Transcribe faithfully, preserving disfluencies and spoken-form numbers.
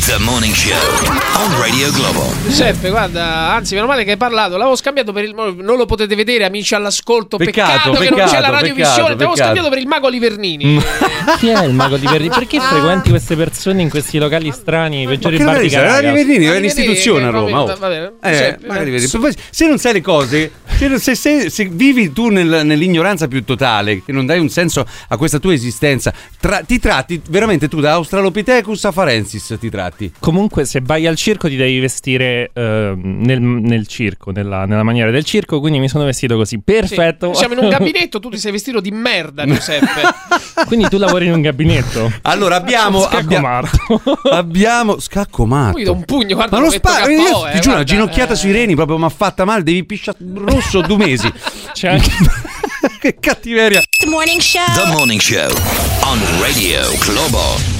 The Morning Show on Radio Globo. Giuseppe, guarda, anzi, meno male che hai parlato. L'avevo scambiato per il. Non lo potete vedere, amici all'ascolto. Peccato, peccato, peccato che non c'è la radiovisione. Ti avevo scambiato per il mago Livernini. Chi è il mago Livernini? Perché ah. frequenti queste persone in questi locali strani? Peggiori bar di Caracas? Livernini è un'istituzione a Roma. Oh. Eh, se non sai le cose, se, se, se, se vivi tu nel, nell'ignoranza più totale, che non dai un senso a questa tua esistenza, tra, ti tratti veramente tu da Australopithecus a Farensis. Ti tratti. Comunque, se vai al circo ti devi vestire uh, nel, nel circo, nella, nella maniera del circo, quindi mi sono vestito così. Perfetto. Sì, siamo in un gabinetto, tu ti sei vestito di merda, Giuseppe. Quindi tu lavori in un gabinetto. Allora abbiamo abbiamo, abbiamo scaccomatto. Qui do un pugno, guarda. Ma lo sparo, io eh, ti giuro, una guarda, ginocchiata eh. sui reni proprio mi ha fatta male, devi pisciare rosso due mesi. C'è anche che cattiveria. The Morning Show. The Morning Show on Radio Globo.